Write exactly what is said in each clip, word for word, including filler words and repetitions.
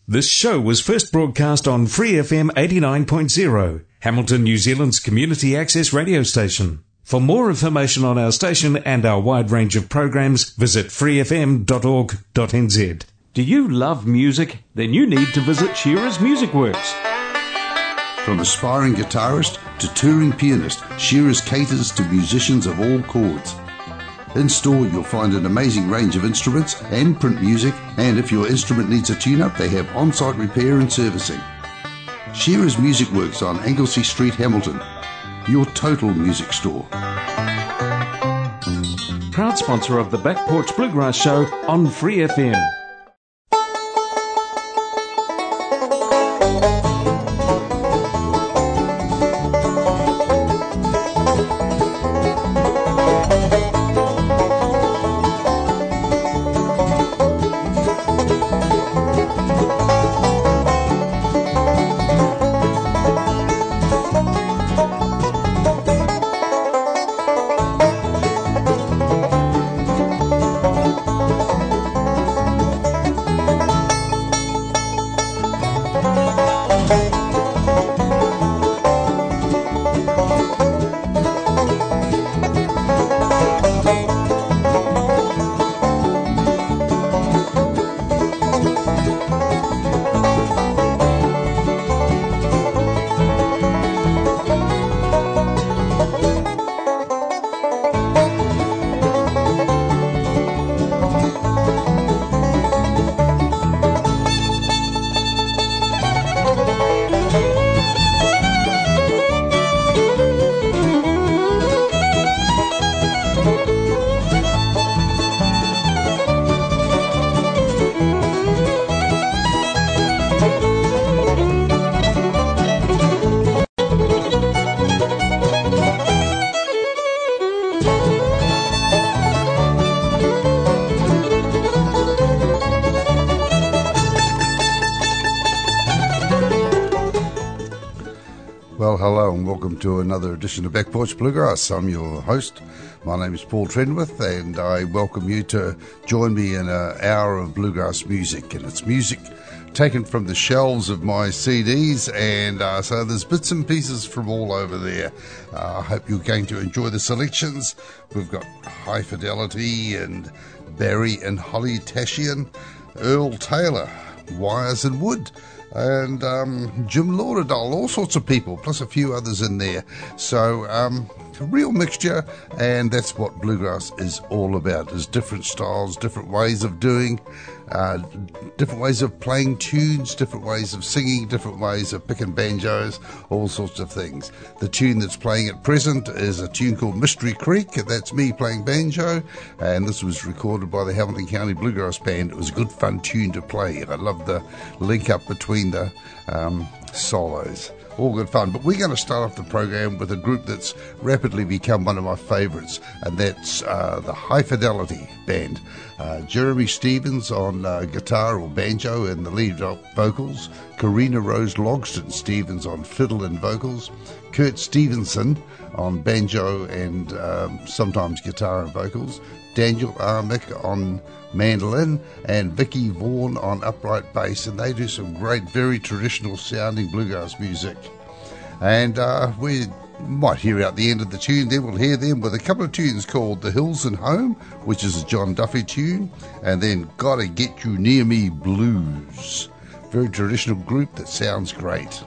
This show was first broadcast on Free F M eighty-nine point zero, Hamilton, New Zealand's community access radio station. For more information on our station and our wide range of programs, visit free f m dot org dot n z. Do you love music? Then you need to visit Shearer's Music Works. From aspiring guitarist to touring pianist, Shearer's caters to musicians of all chords. In store, you'll find an amazing range of instruments and print music, and if your instrument needs a tune-up, they have on-site repair and servicing. Shearer's Music Works on Anglesey Street, Hamilton, your total music store. Proud sponsor of the Back Porch Bluegrass Show on Free F M. Well, hello and welcome to another edition of Back Porch Bluegrass. I'm your host. My name is Paul Trenwith, and I welcome you to join me in an hour of bluegrass music. And it's music taken from the shelves of my C Ds, and uh, so there's bits and pieces from all over there. Uh, I hope you're going to enjoy the selections. We've got High Fidelity and Barry and Holly Tashian, Earl Taylor, Wires and Wood, and um, Jim Lauderdale, all sorts of people, plus a few others in there. So um, a real mixture, and that's what bluegrass is all about, is different styles, different ways of doing, uh, different ways of playing tunes, different ways of singing, different ways of picking banjos, all sorts of things. The tune that's playing at present is a tune called Mystery Creek. That's me playing banjo, and this was recorded by the Hamilton County Bluegrass Band. It was a good fun tune to play. I love the link up between the um, solos. All good fun. But we're going to start off the program with a group that's rapidly become one of my favourites, and that's uh, the High Fidelity Band. Uh, Jeremy Stevens on uh, guitar or banjo and the lead vocals, Karina Rose Logston Stevens on fiddle and vocals, Kurt Stevenson on banjo and um, sometimes guitar and vocals, Daniel Armick on mandolin, and Vicky Vaughan on upright bass, and they do some great, very traditional sounding bluegrass music. And uh, we might hear out the end of the tune, then we'll hear them with a couple of tunes called The Hills and Home, which is a John Duffy tune, and then Gotta Get You Near Me Blues. Very traditional group that sounds great.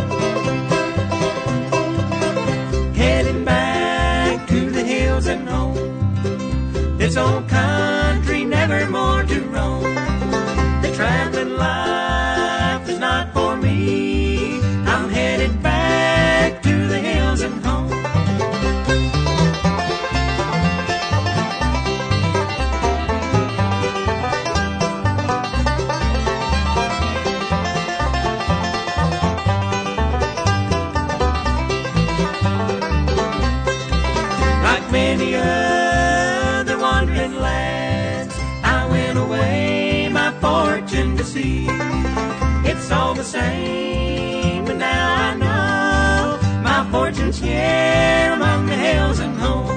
Heading back to the hills and home. like many other wandering lads, I went away my fortune to see. It's all the same, but now I know my fortune's here among the hills and home.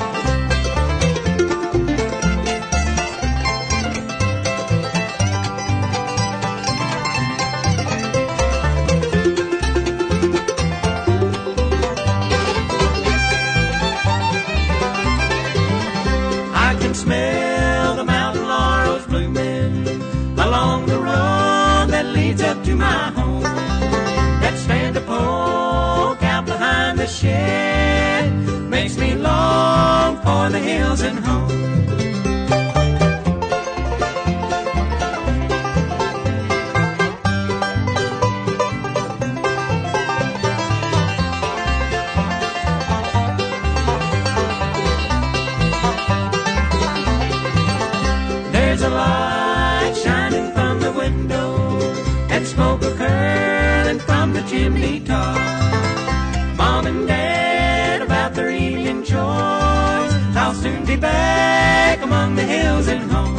Smell the mountain laurels blooming along the road that leads up to my home. That stand a poke out behind the shed makes me long for the hills and home. There's a light shining from the window and smoke a-curling from the chimney top. Mom and Dad about their evening chores, I'll soon be back among the hills and home.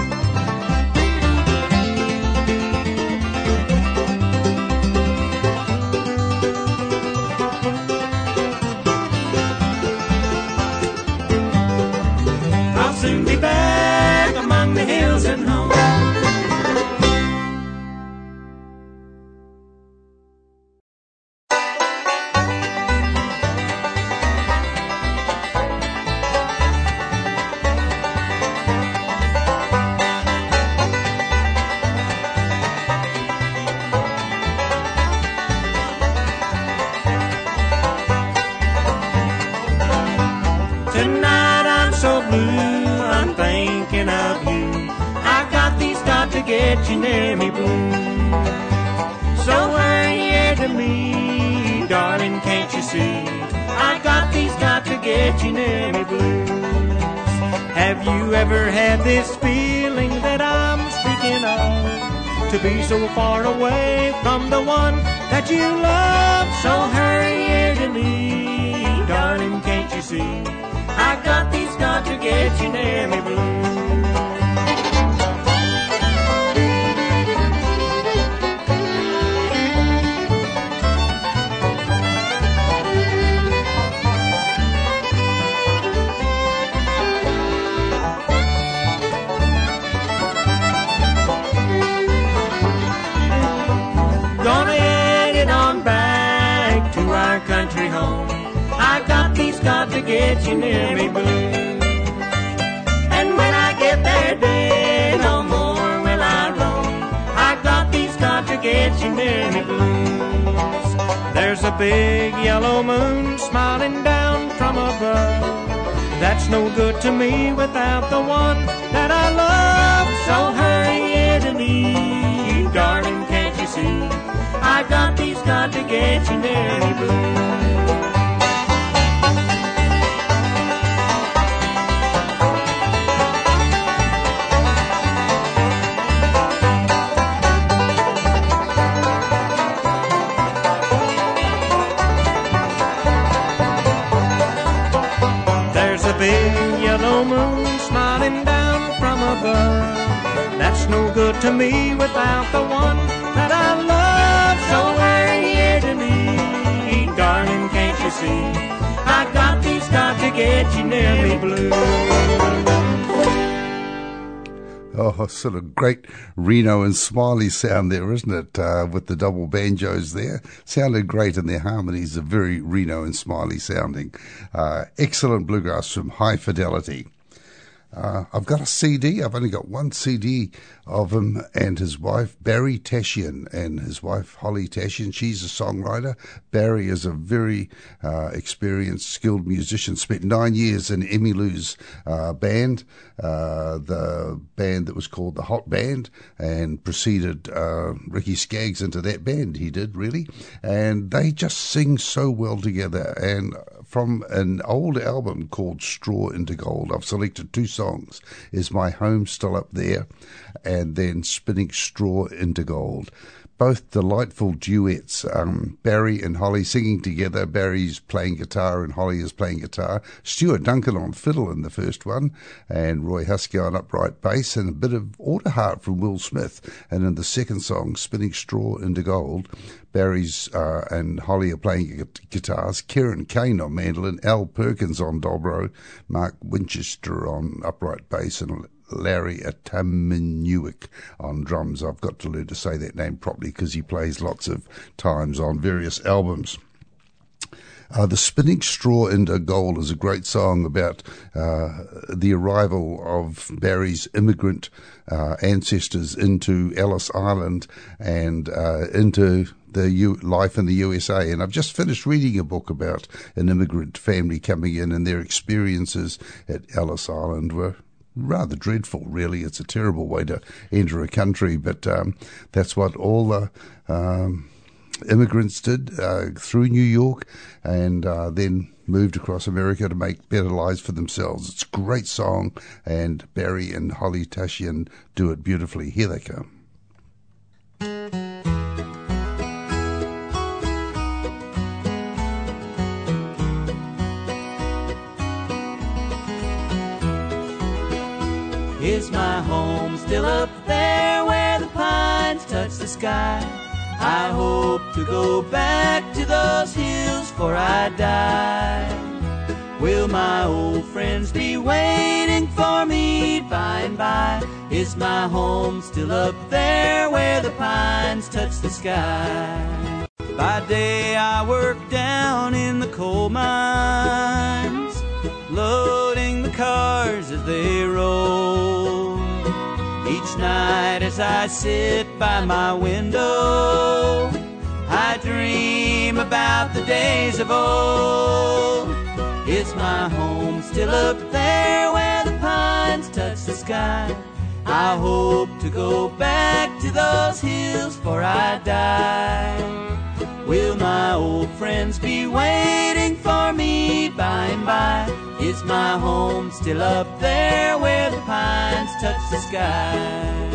I'll soon be back among the hills and home. Tonight I'm so blue, I'm thinking of you. I got these got to get you near me blue. So hurry here to me, darling, can't you see? I got these got to get you near me blue. Have you ever had this feeling that I'm speaking of? To be so far away from the one that you love. So hurry here to me, darling, can't you see? I got these got to get you near me blue. Gonna head it on back to our country home. I got these got to get you near me blue. And when I get there, day no more will I roam. I got these got to get you near me blues. There's a big yellow moon smiling down from above. That's no good to me without the one that I love. So hurry here to me, darling, can't you see? I got these got to get you near me blue. There's a big yellow moon smiling down from above. That's no good to me without the one that I love. So hurry here to me, darling, can't you see? I got these got to get you near me blue. Oh, sort of great Reno and Smiley sound there, isn't it? Uh, with the double banjos there. Sounded great, and their harmonies are very Reno and Smiley sounding. Uh, excellent bluegrass from High Fidelity. Uh, I've got a C D. I've only got one C D of him and his wife, Barry Tashian, and his wife, Holly Tashian. She's a songwriter. Barry is a very uh, experienced, skilled musician. Spent nine years in Emmylou's uh, band, uh, the band that was called the Hot Band, and preceded uh, Ricky Skaggs into that band. He did, really. And they just sing so well together. And from an old album called Straw into Gold, I've selected two songs. Is My Home Still Up There? And then Spinning Straw into Gold. both delightful duets. Um, Barry and Holly singing together. Barry's playing guitar and Holly is playing guitar. Stuart Duncan on fiddle in the first one, and Roy Husky on upright bass, and a bit of Autoheart from Will Smith. And in the second song, Spinning Straw into Gold, Barry's uh, and Holly are playing gu- guitars. Kieran Kane on mandolin, Al Perkins on dobro, Mark Winchester on upright bass, and Larry Atamanuik on drums. I've got to learn to say that name properly because he plays lots of times on various albums. Uh, the Spinning Straw into Gold is a great song about uh, the arrival of Barry's immigrant uh, ancestors into Ellis Island and uh, into the U- life in the U S A. And I've just finished reading a book about an immigrant family coming in, and their experiences at Ellis Island were rather dreadful, really. It's a terrible way to enter a country, but um, that's what all the um, immigrants did uh, through New York, and uh, then moved across America to make better lives for themselves. It's a great song, and Barry and Holly Tashian do it beautifully. Here they come. Is my home still up there where the pines touch the sky? I hope to go back to those hills before I die. Will my old friends be waiting for me by and by? Is my home still up there where the pines touch the sky? By day I work down in the coal mines, loading the cars as they roll. Each night as I sit by my window, I dream about the days of old. Is my home still up there where the pines touch the sky? I hope to go back to those hills before I die. Will my old friends be waiting for me by and by? Is my home still up there where the pines touch the sky?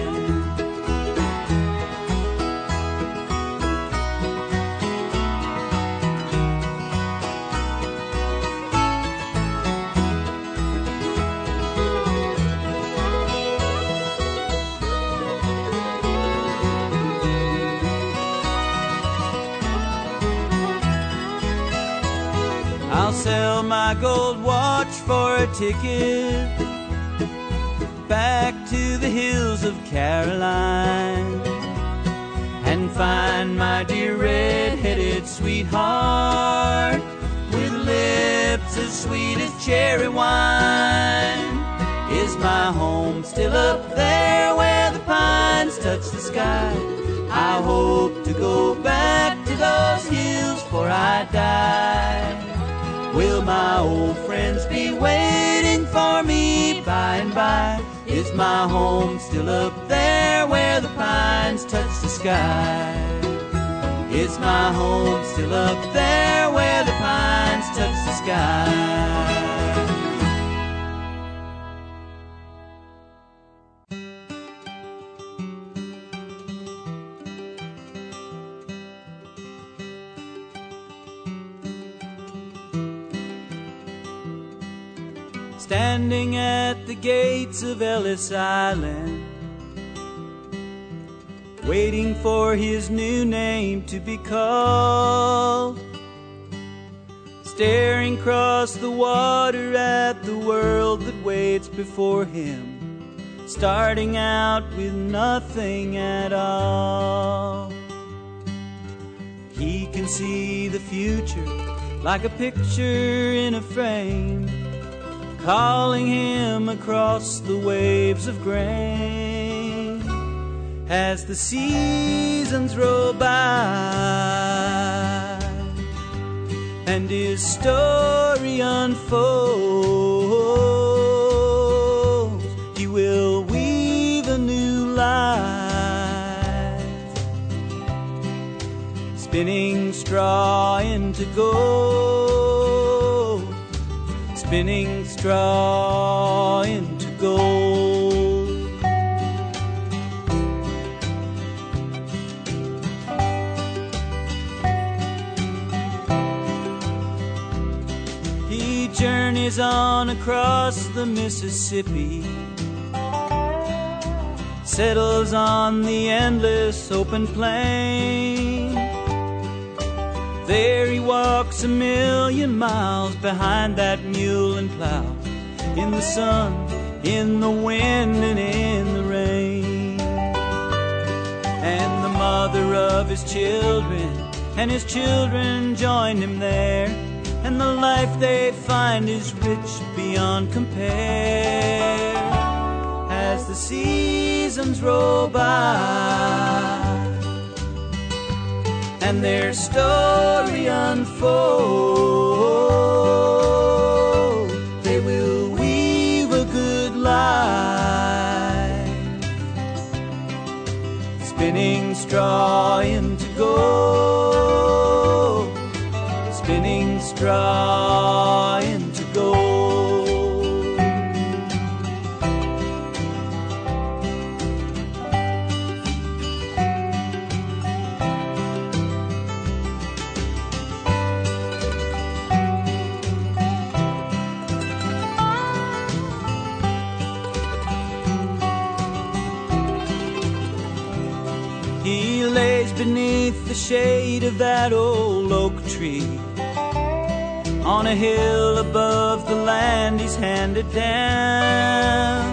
I'll sell my gold watch for a ticket back to the hills of Caroline, and find my dear red-headed sweetheart with lips as sweet as cherry wine. Is my home still up there where the pines touch the sky? I hope to go back to those hills before I die. Will my old friends be waiting for me by and by? Is my home still up there where the pines touch the sky? Is my home still up there where the pines touch the sky? Standing at the gates of Ellis Island, waiting for his new name to be called, staring across the water at the world that waits before him, starting out with nothing at all. He can see the future like a picture in a frame, calling him across the waves of grain as the seasons roll by, and his story unfolds. He will weave a new life, spinning straw into gold, spinning straw into gold. journeys on across the Mississippi, settles on the endless open plain. There he walks a million miles behind that mule and plow, in the sun, in the wind, and in the rain. And the mother of his children and his children join him there, and the life they find is rich beyond compare. As the seasons roll by and their story unfold, they will weave a good life, spinning straw into gold, spinning straw into gold. He lays beneath the shade of that old oak tree, on a hill above the land he's handed down.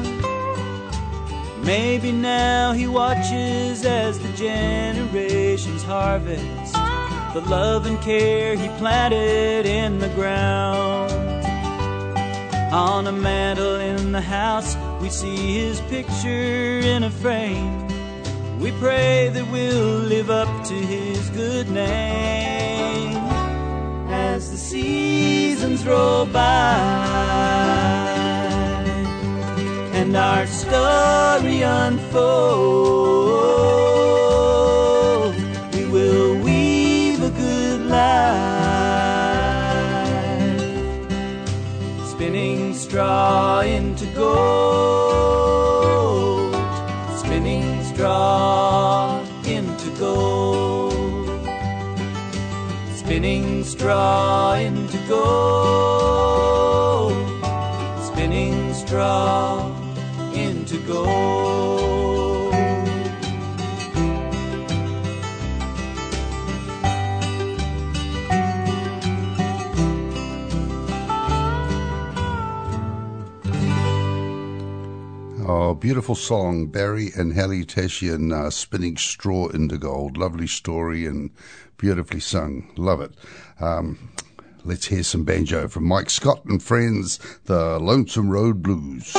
Maybe now he watches as the generations harvest the love and care he planted in the ground. On a mantle in the house we see his picture in a frame. We pray that we'll live up to his good name. As the seasons roll by and our story unfold, we will weave a good life, spinning straw into gold, spinning straw into gold, spinning straw into gold, spinning straw into gold. Oh, beautiful song, Barry and Hallie Tashian, uh, Spinning Straw into Gold. Lovely story and beautifully sung. Love it. Um, let's hear some banjo from Mike Scott and friends, the Lonesome Road Blues.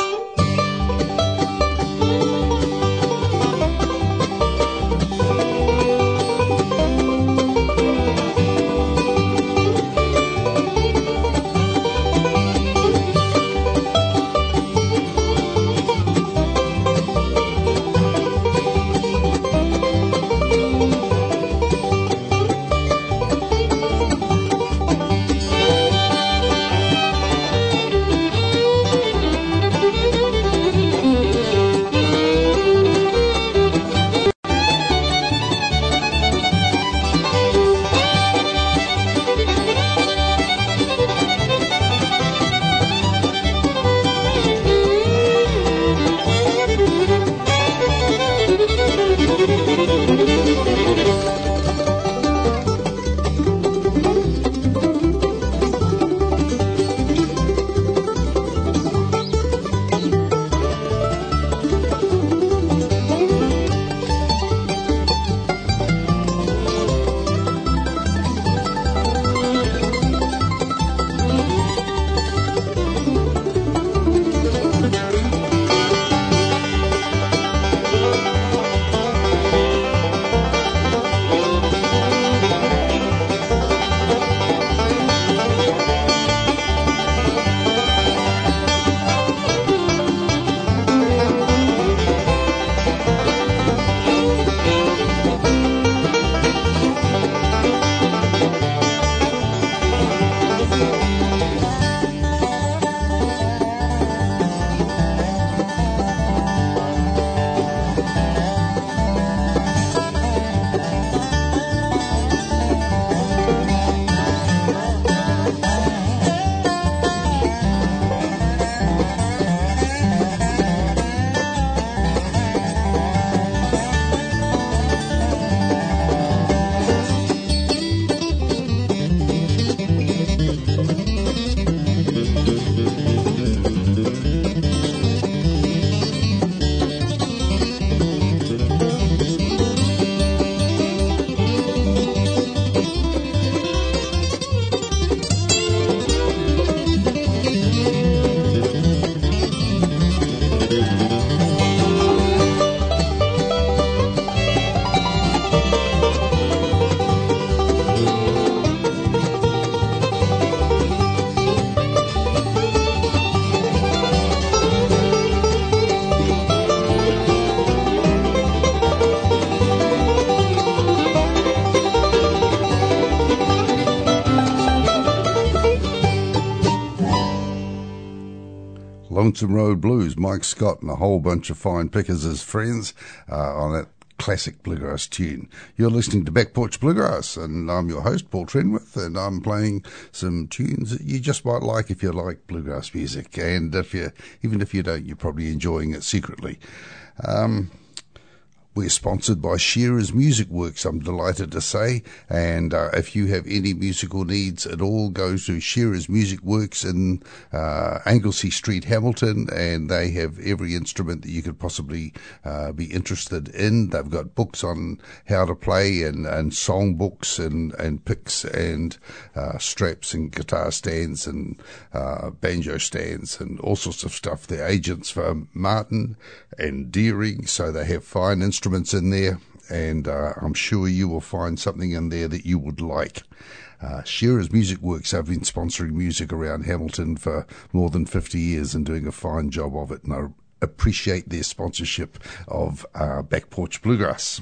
Lonesome Road Blues, Mike Scott and a whole bunch of fine pickers as friends uh, on that classic bluegrass tune. You're listening to Back Porch Bluegrass, and I'm your host, Paul Trenwith, and I'm playing some tunes that you just might like if you like bluegrass music, and if you, even if you don't, you're probably enjoying it secretly. Um, We're sponsored by Shearer's Music Works, I'm delighted to say, and uh, if you have any musical needs at all, go to Shearer's Music Works in uh, Anglesey Street, Hamilton, and they have every instrument that you could possibly uh, be interested in. They've got books on how to play, and, and song books, and, and picks, and uh, straps, and guitar stands, and uh, banjo stands, and all sorts of stuff. They're agents for Martin and Deering, so they have fine instruments in there, and uh, I'm sure you will find something in there that you would like. Uh, Shearer's Music Works have been sponsoring music around Hamilton for more than fifty years and doing a fine job of it, and I appreciate their sponsorship of uh, Back Porch Bluegrass.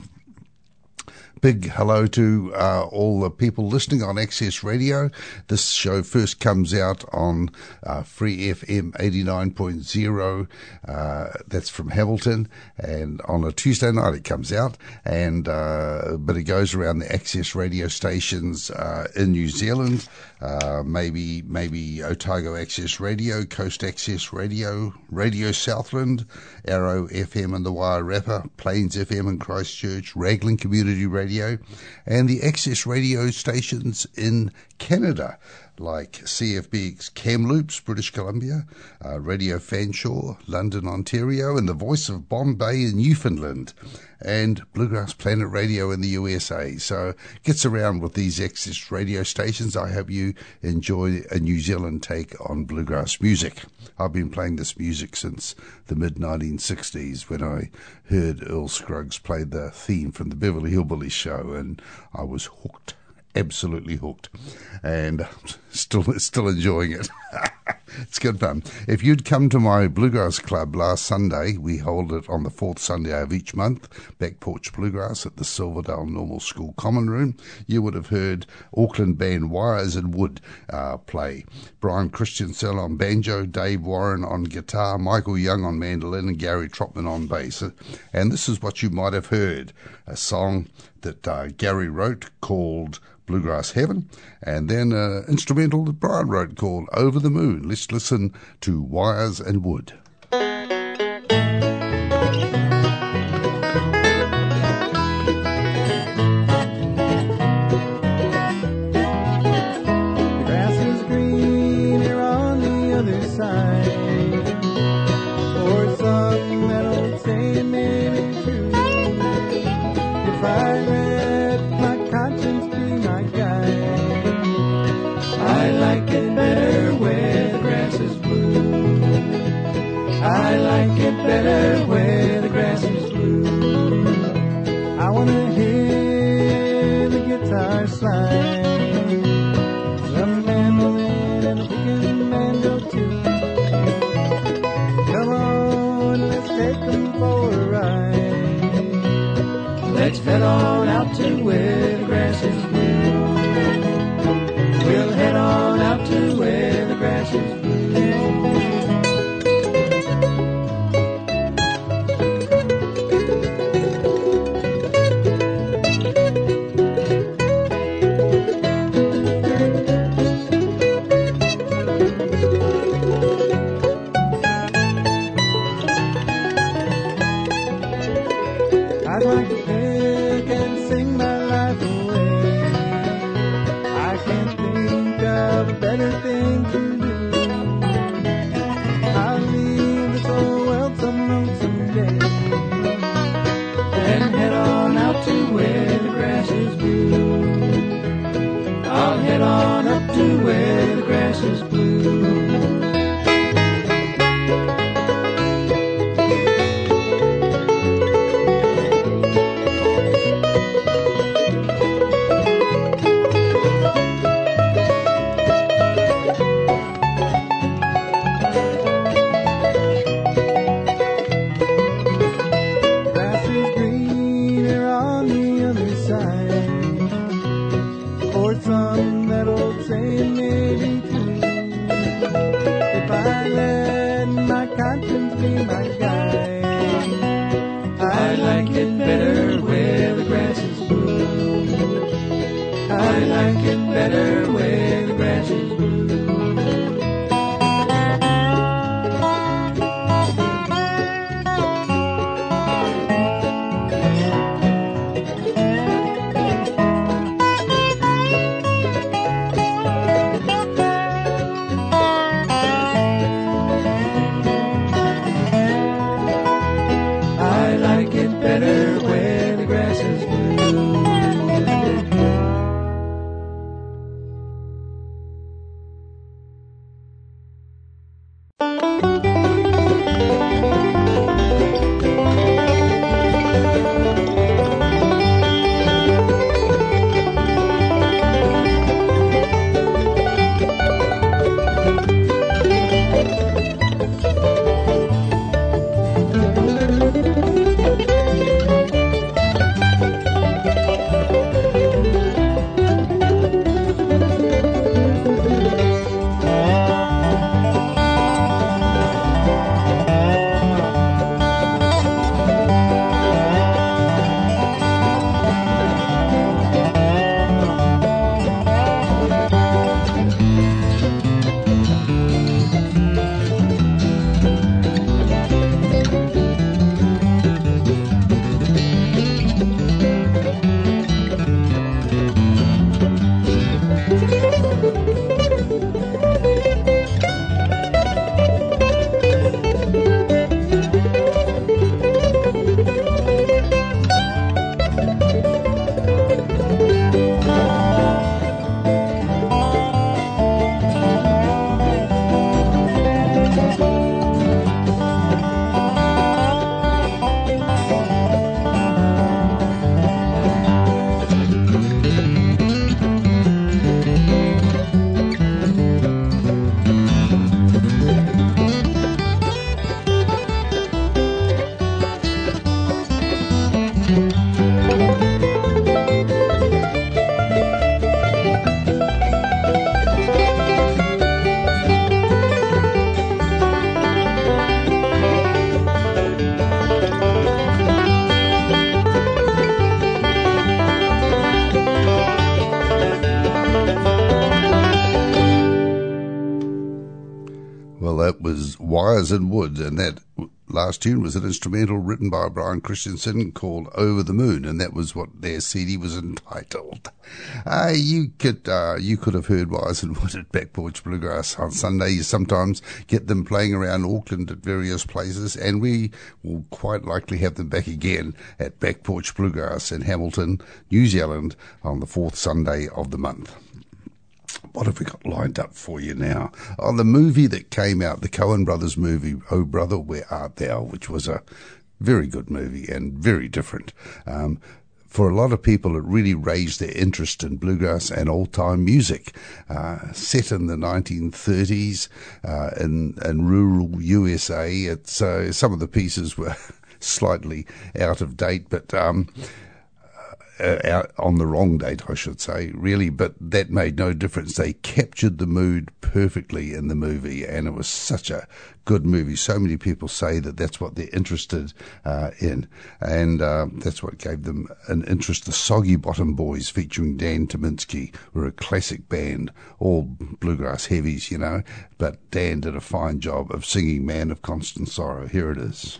Big hello to uh, all the people listening on Access Radio. This show first comes out on uh, Free F M eighty-nine point zero. Uh, that's from Hamilton, and on a Tuesday night it comes out. And uh, but it goes around the Access Radio stations uh, in New Zealand. Uh, maybe maybe Otago Access Radio, Coast Access Radio, Radio Southland, Arrow F M and the Wairarapa, Plains F M in Christchurch, Raglan Community Radio, and the Access Radio stations in Canada, like C F B X Kamloops, British Columbia, uh, Radio Fanshawe, London, Ontario, and the Voice of Bombay in Newfoundland, and Bluegrass Planet Radio in the U S A. So it gets around with these Access Radio stations. I hope you enjoy a New Zealand take on bluegrass music. I've been playing this music since the mid nineteen sixties, when I heard Earl Scruggs play the theme from the Beverly Hillbillies show, and I was hooked. Absolutely hooked, and still still enjoying it. It's good fun. If you'd come to my Bluegrass Club last Sunday, we hold it on the fourth Sunday of each month, Back Porch Bluegrass at the Silverdale Normal School Common Room, you would have heard Auckland band Wires and Wood uh, play. Brian Christensen on banjo, Dave Warren on guitar, Michael Young on mandolin, and Gary Trotman on bass. And this is what you might have heard, a song that uh, Gary wrote called Bluegrass Heaven, and then an uh, instrumental that Brian wrote called Over the Moon. Let's listen to Wires and Wood. Better where the grass is blue. I want to hear the guitar slide, the mandolin and the picking banjo too. Come on, let's take them for a ride. Let's head on out to where the grass is blue. We'll head on out to where the grass is blue. I'd like to pick and and my conscience be my guide. I like it better where the grass is blue. I like it better where the grass is blue. Wires and Wood, and that last tune was an instrumental written by Brian Christensen called Over the Moon, and that was what their C D was entitled. Uh, you could uh, you could have heard Wires and Wood at Back Porch Bluegrass on Sunday. You sometimes get them playing around Auckland at various places, and we will quite likely have them back again at Back Porch Bluegrass in Hamilton, New Zealand on the fourth Sunday of the month. What have we got lined up for you now? On oh, the movie that came out, the Coen Brothers movie, Oh Brother, Where Art Thou, which was a very good movie and very different. Um, for a lot of people, it really raised their interest in bluegrass and old-time music. Uh, set in the nineteen thirties uh, in, in rural U S A, it's, uh, some of the pieces were slightly out of date, but... Um, Uh, out on the wrong date, I should say, really, but that made no difference. They captured the mood perfectly in the movie, and it was such a good movie. So many people say that that's what they're interested uh, in, and uh, that's what gave them an interest. The Soggy Bottom Boys, featuring Dan Tyminski, were a classic band, all bluegrass heavies, you know, but Dan did a fine job of singing Man of Constant Sorrow. Here it is.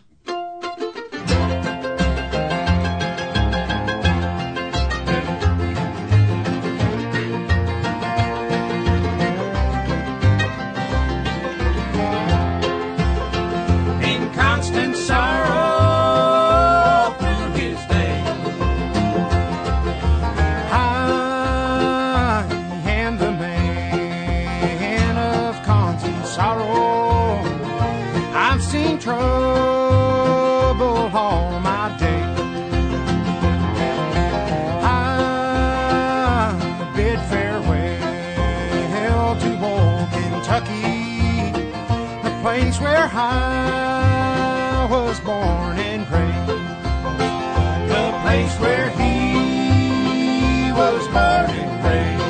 Where I was born and raised, the place where he was born and raised.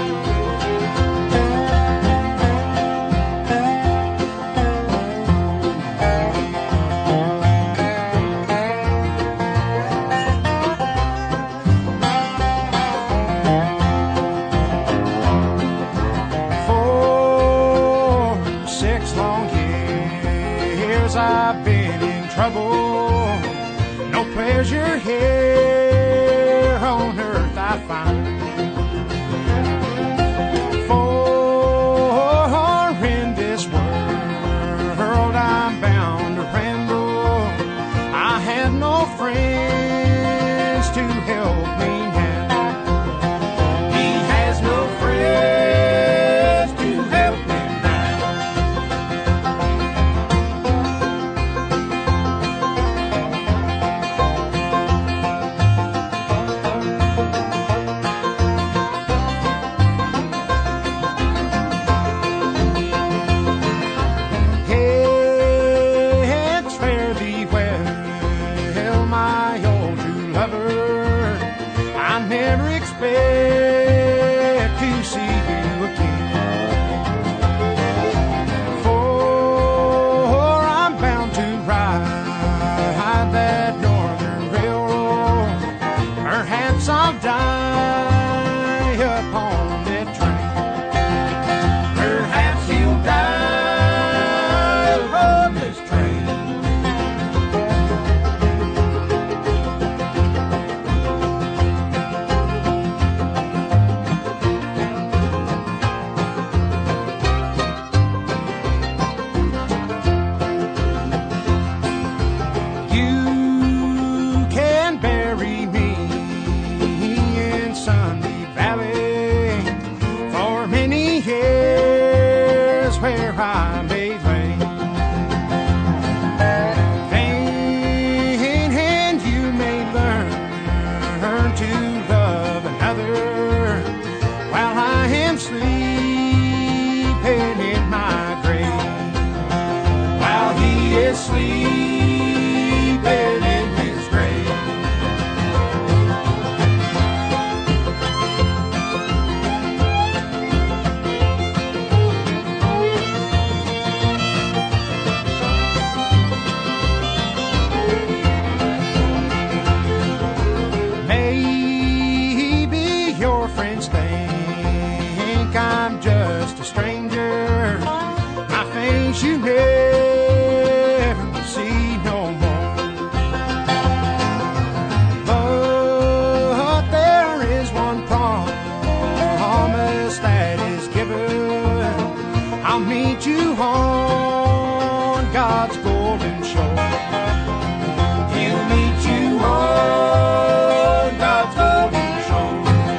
long years I've been in trouble. No pleasure here on earth I find. For in this world I'm bound to ramble. I have no friends to help me now. He has no friends to help me now. Hey, it's fare thee well, my old true lover. I never expect to see you again. For I'm bound to ride that northern railroad. Perhaps I'll die upon that train. Perhaps you'll die upon this train. You can bury me in Sunny Valley for many years where I may lay. Then and you may learn to love another while I am sleeping in my grave. While he is sleeping in his grave. Maybe your friends think I'm just a stranger. My face you never see no more. But there is one promise that is given. I'll meet you on God's golden shore. He'll meet you on God's golden shore.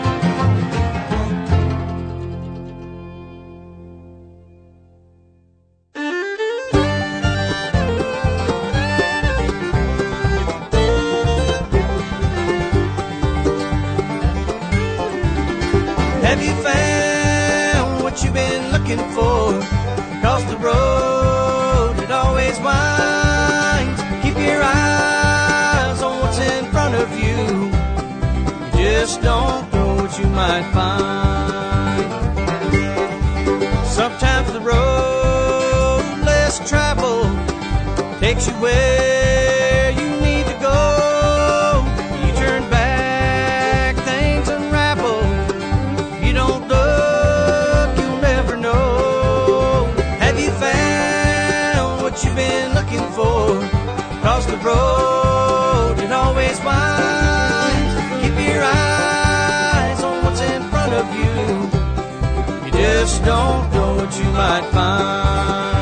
Have you found what you've been looking for? Across the road it always winds. Keep your eyes on what's in front of you. You just don't know what you might find. Sometimes the road less traveled takes you where you need to go. You turn back, things unravel. You don't look, you'll never know. Have you found what you've been looking for? Across the road it always winds. Keep your eyes on what's in front of you. You just don't know what you might find.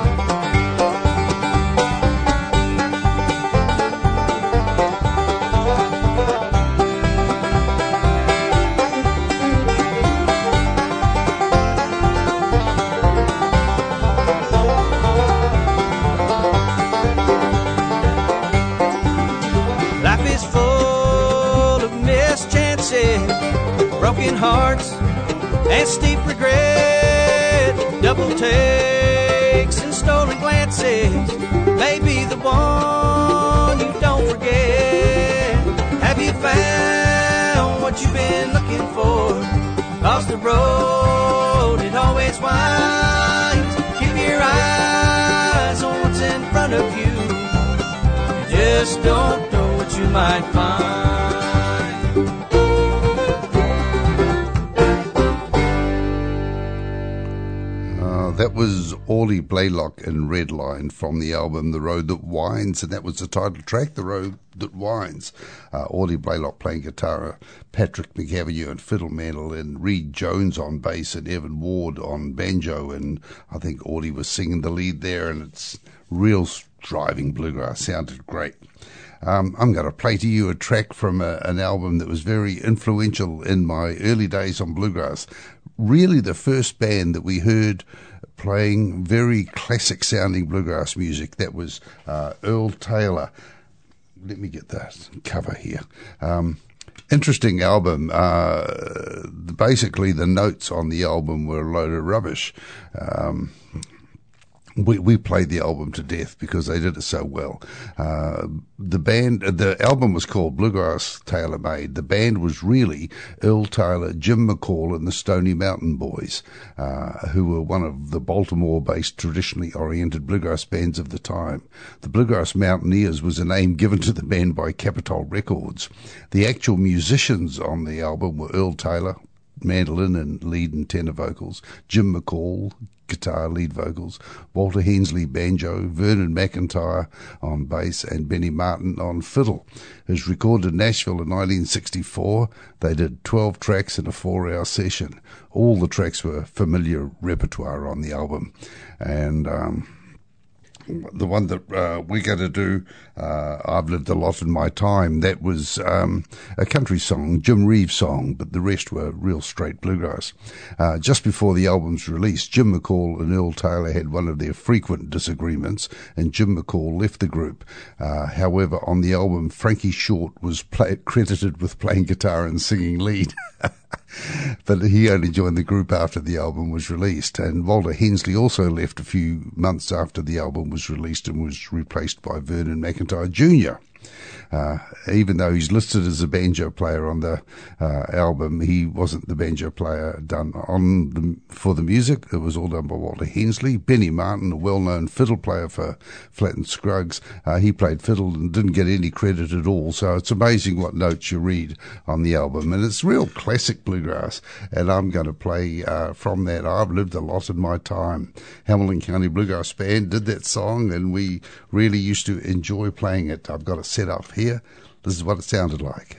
Life is full of mischances, broken hearts, and steep regret. Double takes and stolen glances may be the one you don't forget. Have you found what you've been looking for? Across the road it always winds. Keep your eyes on what's in front of you. You just don't know what you might find. That was Orly Blaylock and Redline from the album The Road That Winds, and that was the title track, The Road That Winds. Uh, Orly Blaylock playing guitar, Patrick McAvenue and fiddle, mandolin, Reed Jones on bass, and Evan Ward on banjo, and I think Orly was singing the lead there, and it's real driving bluegrass. Sounded great. Um, I'm going to play to you a track from a, an album that was very influential in my early days on bluegrass. Really the first band that we heard playing very classic sounding bluegrass music. That was uh, Earl Taylor. Let me get that cover here. Um, interesting album. Uh, basically the notes on the album were a load of rubbish. Um, We we played the album to death because they did it so well. Uh, the band, the album was called Bluegrass Tailor Made. The band was really Earl Taylor, Jim McCall, and the Stony Mountain Boys, uh, who were one of the Baltimore-based, traditionally oriented bluegrass bands of the time. The Bluegrass Mountaineers was a name given to the band by Capitol Records. The actual musicians on the album were Earl Taylor, mandolin and lead and tenor vocals, Jim McCall, guitar, lead vocals, Walter Hensley, banjo, Vernon McIntyre on bass, and Benny Martin on fiddle. It was recorded in Nashville in nineteen sixty-four. They did twelve tracks in a four-hour session. All the tracks were familiar repertoire on the album. And um, the one that uh, we're going to do, uh, I've Lived a Lot in My Time, that was um, a country song, Jim Reeves song, but the rest were real straight bluegrass. Uh, just before the album's release, Jim McCall and Earl Taylor had one of their frequent disagreements, and Jim McCall left the group. Uh, however, on the album, Frankie Short was play- credited with playing guitar and singing lead. But he only joined the group after the album was released. And Walter Hensley also left a few months after the album was released and was replaced by Vernon McIntyre Junior Uh, even though he's listed as a banjo player on the uh, album, he wasn't the banjo player done on the, for the music. It was all done by Walter Hensley. Benny Martin, a well-known fiddle player for Flatt and Scruggs, uh, he played fiddle and didn't get any credit at all. So it's amazing what notes you read on the album, and it's real classic bluegrass. And I'm going to play uh, from that. I've Lived a Lot in My Time. Hamilton County Bluegrass Band did that song, and we really used to enjoy playing it. I've got it set up here. This is what it sounded like.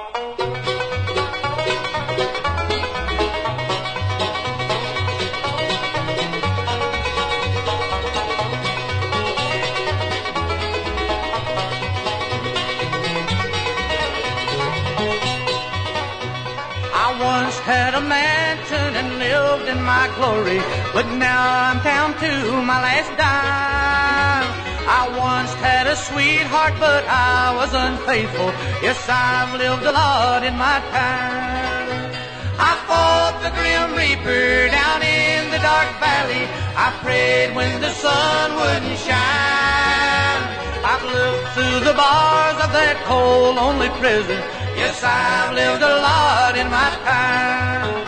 I once had a mansion and lived in my glory, but now I'm down to my last dime. I once had a sweetheart, but I was unfaithful. Yes, I've lived a lot in my time. I fought the grim reaper down in the dark valley. I prayed when the sun wouldn't shine. I've lived through the bars of that cold, lonely prison. Yes, I've lived a lot in my time.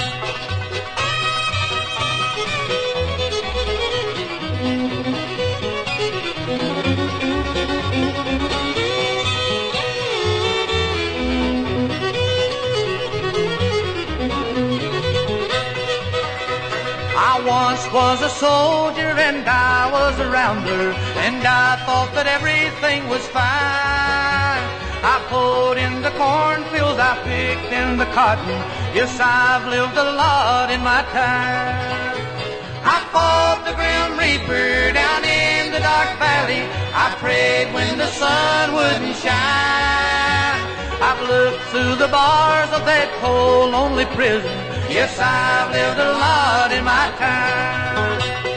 I once was a soldier and I was a rounder, and I thought that everything was fine. I pulled in the cornfields, I picked in the cotton. Yes, I've lived a lot in my time. I fought the grim reaper down in the dark valley. I prayed when the sun wouldn't shine. I've looked through the bars of that cold, lonely prison. Yes, I've lived a lot in my time.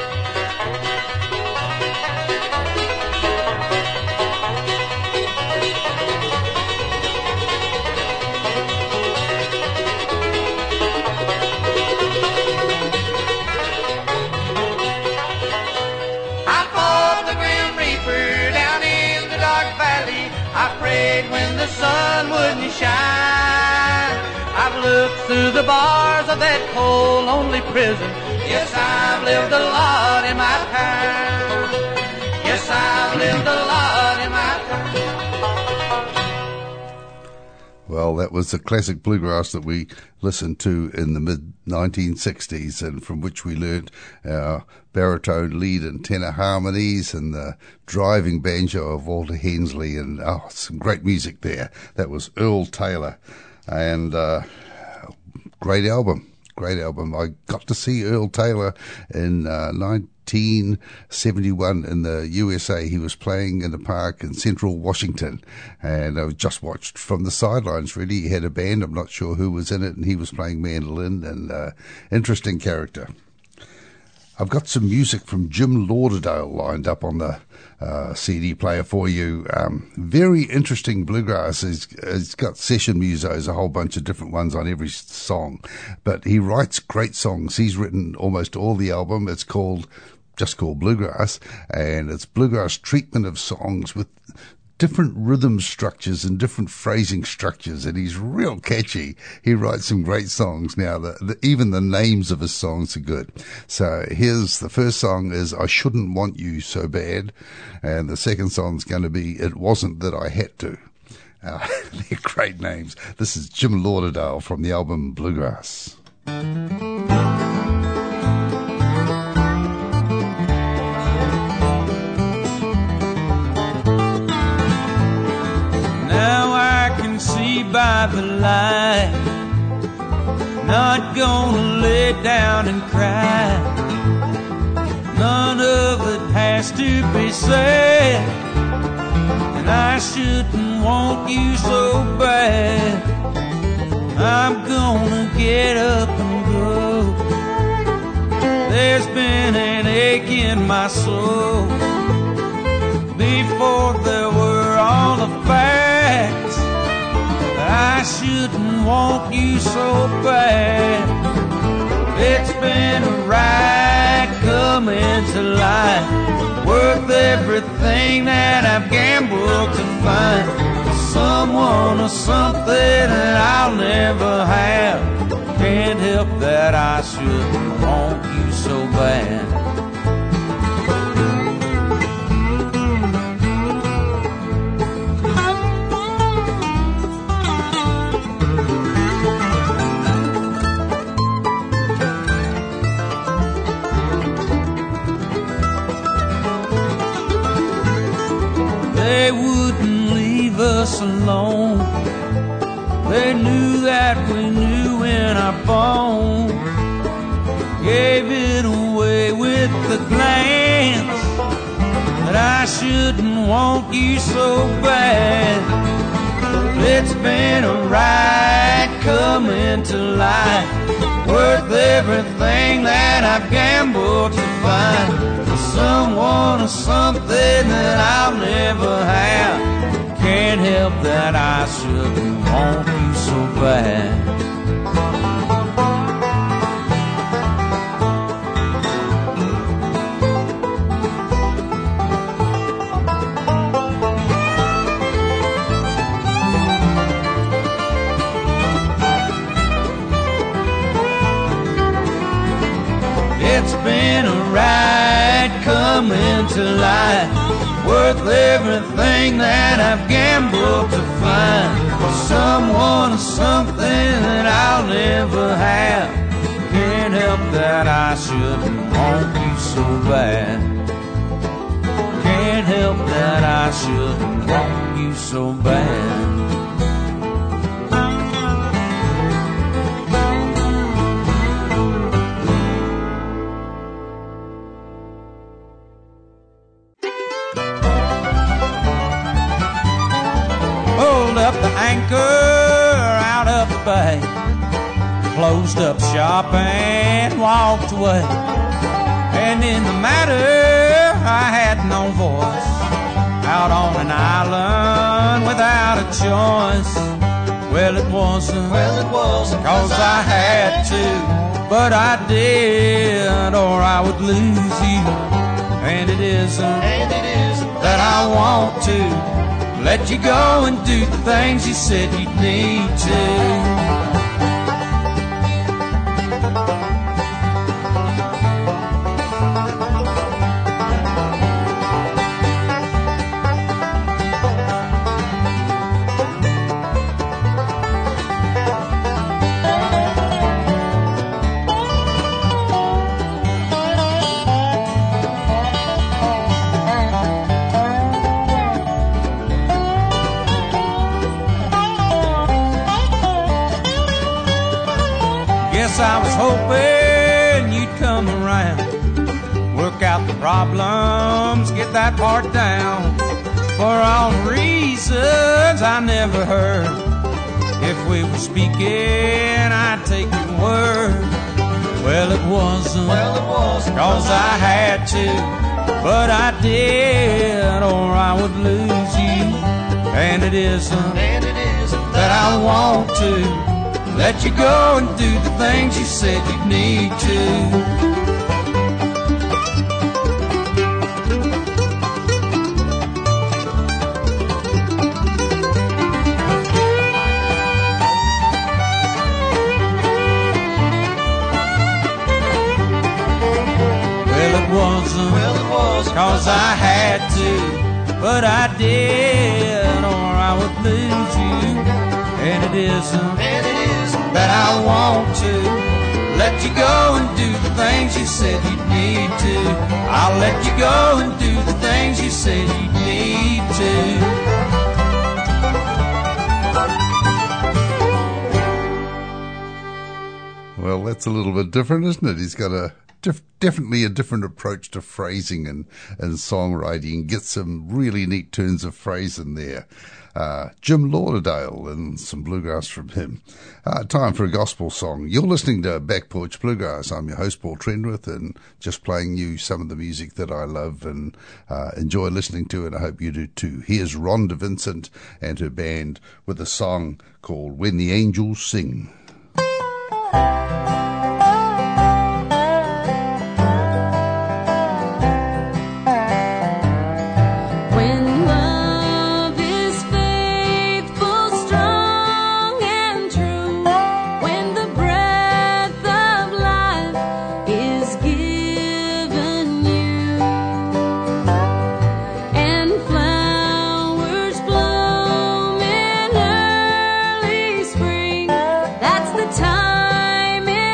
I fought the grim reaper down in the dark valley. I prayed when the sun wouldn't shine. I've looked through the bars of that cold, lonely prison. Yes, I've lived a lot in my time. Yes, I've lived a lot in my time. Well, Tale. That was the classic bluegrass that we listened to in the mid nineteen sixties, and from which we learned our baritone, lead and tenor harmonies and the driving banjo of Walter Hensley, and oh, some great music there. That was Earl Taylor, and uh, great album. Great album. I got to see Earl Taylor in uh, nineteen seventy-one in the U S A. He was playing in a park in central Washington, and I just watched from the sidelines, really. He had a band. I'm not sure who was in it, and he was playing mandolin, and uh, interesting character. I've got some music from Jim Lauderdale lined up on the uh, C D player for you. Um, very interesting bluegrass. He's, he's got session musos, a whole bunch of different ones on every song. But he writes great songs. He's written almost all the album. It's called, just called Bluegrass. And it's bluegrass treatment of songs with different rhythm structures and different phrasing structures, and he's real catchy. He writes some great songs. Now, the, the, even the names of his songs are good. So here's the first song is I Shouldn't Want You So Bad, and the second song's going to be It Wasn't That I Had To. Uh, they're great names. This is Jim Lauderdale from the album Bluegrass. By the light, not gonna lay down and cry. None of it has to be said, and I shouldn't want you so bad. I'm gonna get up and go. There's been an ache in my soul before there were all the facts. I shouldn't want you so bad. It's been a ride coming to life, worth everything that I've gambled to find. Someone or something that I'll never have. Can't help that I shouldn't want you so bad. They wouldn't leave us alone. They knew that we knew in our bones. Gave it away with the glance that I shouldn't want you so bad. It's been a ride coming to life, worth everything that I've gambled to find. Someone or something that I'll never have. Can't help that I shouldn't want you so bad. It's been a ride coming to life, worth everything that I've gambled to find. Someone or something that I'll never have. Can't help that I shouldn't want you so bad. Can't help that I shouldn't want you so bad. Up the anchor out of the bay, closed up shop and walked away. And in the matter I had no voice, out on an island without a choice. Well it wasn't, well it wasn't cause I had to, but I did or I would lose you. And it isn't, and it isn't that I want to let you go and do the things you said you'd need to. hoping you'd come around, work out the problems, get that part down. For all reasons I never heard, if we were speaking, I'd take your word. Well, it wasn't, well, it wasn't cause I had to, but I did, or I would lose you. And it isn't, and it isn't that I want to let you go and do the things you said you'd need to. Well, it wasn't cause I had to, but I did, or I would lose you. And it isn't, and it isn't that I want to let you go and do the things you said you'd need to. I'll let you go and do the things you said you'd need to. Well, that's a little bit different, isn't it? He's got a Def- definitely a different approach to phrasing and, and songwriting. Get some really neat turns of phrase in there. Uh, Jim Lauderdale and some bluegrass from him. Uh, time for a gospel song. You're listening to Back Porch Bluegrass. I'm your host, Paul Trendwith, and just playing you some of the music that I love and uh, enjoy listening to, and I hope you do too. Here's Rhonda Vincent and her band with a song called When the Angels Sing. That's the time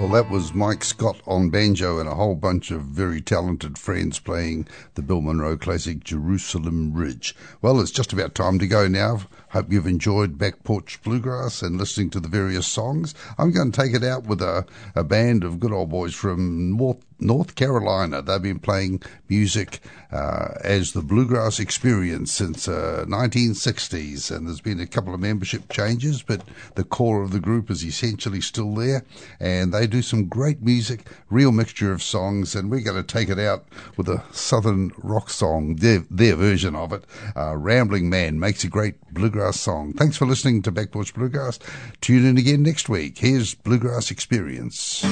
Well, that was Mike Scott on banjo and a whole bunch of very talented friends playing the Bill Monroe classic Jerusalem Ridge. Well, it's just about time to go now. Hope you've enjoyed Back Porch Bluegrass and listening to the various songs. I'm going to take it out with a, a band of good old boys from North, North Carolina. They've been playing music uh, as the Bluegrass Experience since uh, nineteen sixties, and there's been a couple of membership changes, but the core of the group is essentially still there, and they do some great music, real mixture of songs, and we're going to take it out with a southern rock song, their, their version of it. Uh, Rambling Man makes a great bluegrass song. Thanks for listening to Back Porch Bluegrass. Tune in again next week. Here's Bluegrass Experience.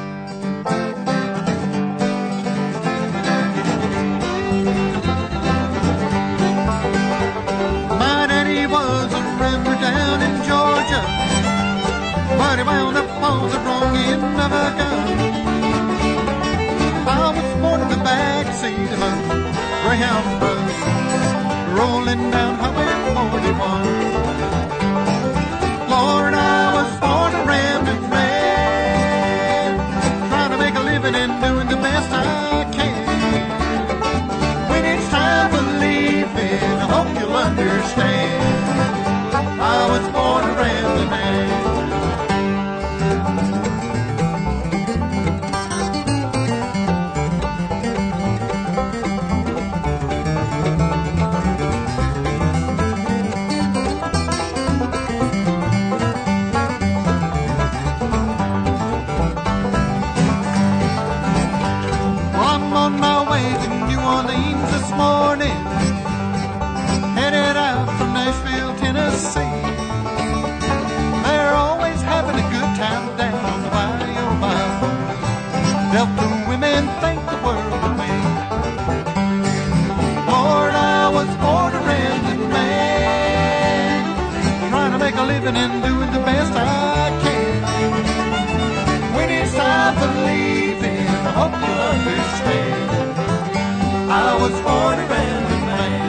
But he wound up on the wrong end of a gun. I was born in the backseat of a Greyhound bus, rolling down Highway forty-one. Lord, I was born a rambling man, trying to make a living and doing the best I can. When it's time for leaving, I hope you'll understand, I was born a rambling man. Morning, headed out from Nashville, Tennessee. They're always having a good time down the Bayou Bayou. Delta women think the world of me. Lord, I was born a rambling man, trying to make a living and doing the best I can. When it's time for leaving, I hope you understand, I was born a rambling man.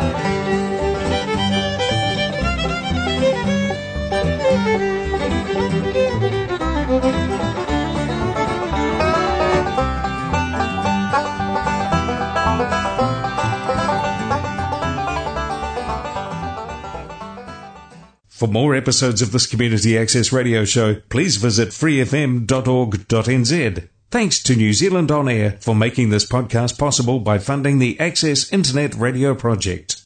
For more episodes of this Community Access Radio Show, please visit free f m dot org dot n z. Thanks to New Zealand On Air for making this podcast possible by funding the Access Internet Radio Project.